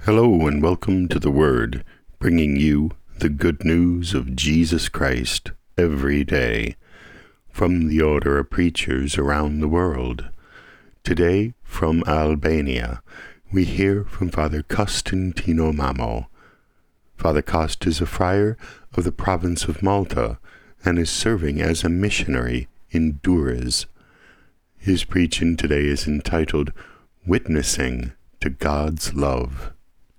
Hello and welcome to The Word, bringing you the good news of Jesus Christ every day from the Order of Preachers around the world. Today, from Albania, we hear from Father Costantino Mamo. Father Cost is a friar of the province of Malta and is serving as a missionary in Durrës. His preaching today is entitled Witnessing to God's Love.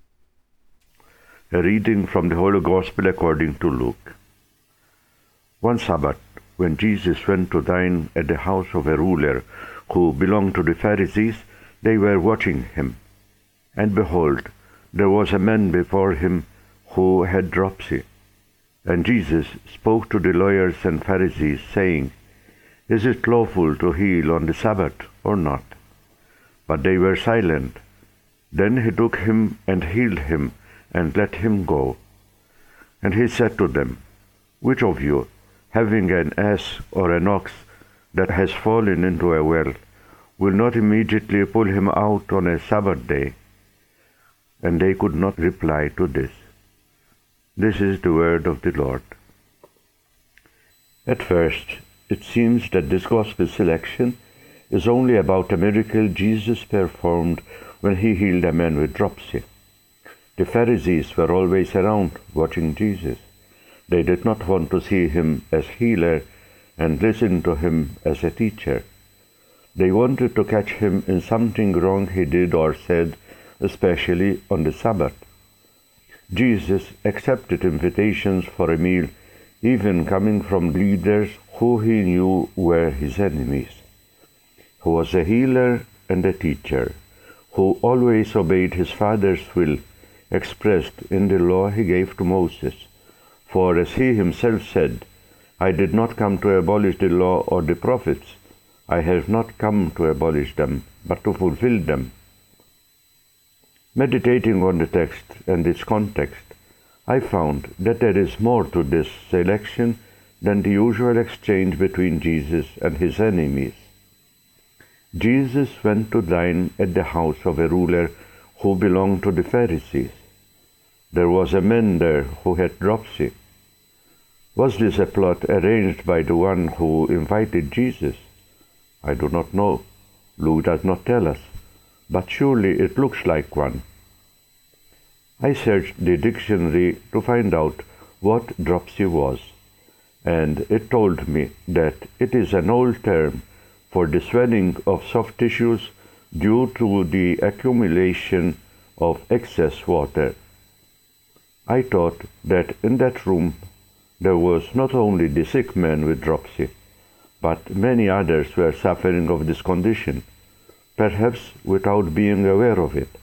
A reading from the Holy Gospel according to Luke. One Sabbath, when Jesus went to dine at the house of a ruler who belonged to the Pharisees, they were watching him. And behold, there was a man before him who had dropsy. And Jesus spoke to the lawyers and Pharisees, saying, "Is it lawful to heal on the Sabbath or not?" But they were silent. Then he took him and healed him, and let him go. And he said to them, "Which of you, having an ass or an ox that has fallen into a well, will not immediately pull him out on a Sabbath day?" And they could not reply to this. This is the word of the Lord. At first, it seems that this gospel selection is only about a miracle Jesus performed when he healed a man with dropsy. The Pharisees were always around watching Jesus. They did not want to see him as healer and listen to him as a teacher. They wanted to catch him in something wrong he did or said, especially on the Sabbath. Jesus accepted invitations for a meal, even coming from leaders who he knew were his enemies. He was a healer and a teacher, who always obeyed his Father's will, expressed in the law he gave to Moses. For as he himself said, "I did not come to abolish the law or the prophets. I have not come to abolish them, but to fulfill them." Meditating on the text and its context, I found that there is more to this selection than the usual exchange between Jesus and his enemies. Jesus went to dine at the house of a ruler who belonged to the Pharisees. There was a man there who had dropsy. Was this a plot arranged by the one who invited Jesus? I do not know. Luke does not tell us, but surely it looks like one. I searched the dictionary to find out what dropsy was, and it told me that it is an old term for the swelling of soft tissues due to the accumulation of excess water. I thought that in that room there was not only the sick man with dropsy, but many others were suffering of this condition, perhaps without being aware of it.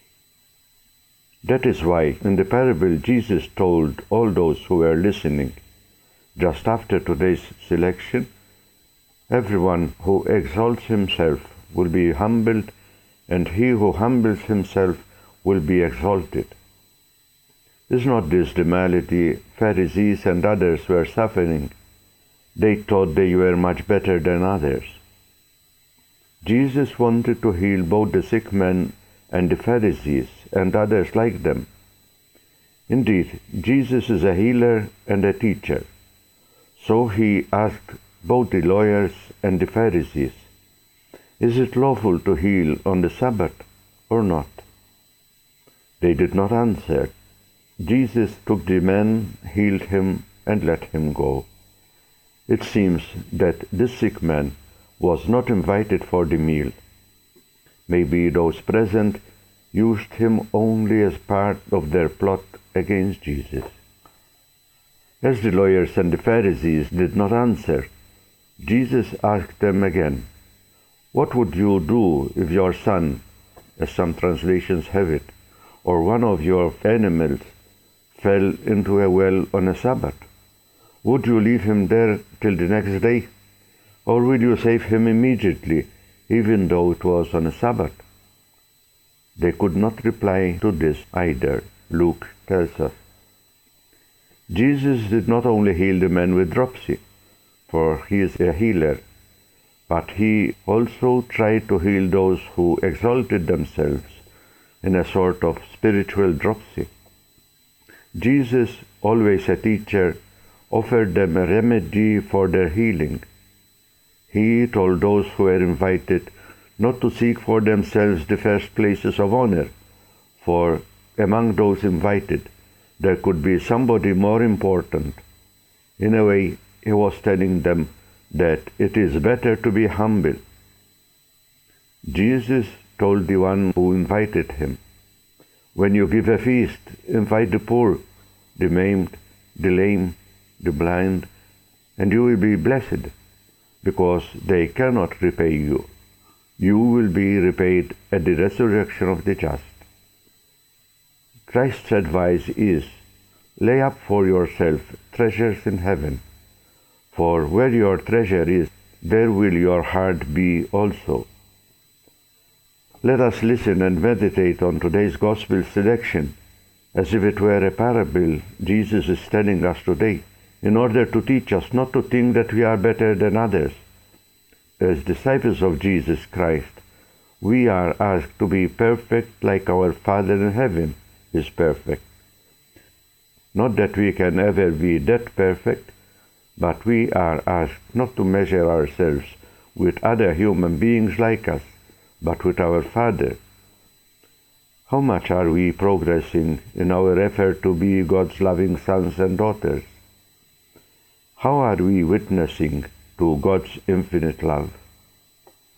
That is why in the parable Jesus told all those who were listening, just after today's selection, everyone who exalts himself will be humbled, and he who humbles himself will be exalted. Is not this the malady Pharisees and others were suffering? They thought they were much better than others. Jesus wanted to heal both the sick man and the Pharisees and others like them. Indeed, Jesus is a healer and a teacher. So he asked both the lawyers and the Pharisees, "Is it lawful to heal on the Sabbath or not?" They did not answer. Jesus took the man, healed him, and let him go. It seems that this sick man was not invited for the meal. Maybe those present used him only as part of their plot against Jesus. As the lawyers and the Pharisees did not answer, Jesus asked them again, "What would you do if your son, as some translations have it, or one of your animals fell into a well on a Sabbath? Would you leave him there till the next day? Or will you save him immediately, even though it was on a Sabbath?" They could not reply to this either, Luke tells us. Jesus did not only heal the man with dropsy, for he is a healer, but he also tried to heal those who exalted themselves in a sort of spiritual dropsy. Jesus, always a teacher, offered them a remedy for their healing. He told those who were invited not to seek for themselves the first places of honor, for among those invited there could be somebody more important. In a way, he was telling them that it is better to be humble. Jesus told the one who invited him, "When you give a feast, invite the poor, the maimed, the lame, the blind, and you will be blessed, because they cannot repay you. You will be repaid at the resurrection of the just." Christ's advice is, lay up for yourself treasures in heaven, for where your treasure is, there will your heart be also. Let us listen and meditate on today's Gospel selection as if it were a parable Jesus is telling us today, in order to teach us not to think that we are better than others. As disciples of Jesus Christ, we are asked to be perfect like our Father in heaven is perfect. Not that we can ever be that perfect, but we are asked not to measure ourselves with other human beings like us, but with our Father. How much are we progressing in our effort to be God's loving sons and daughters? How are we witnessing to God's infinite love?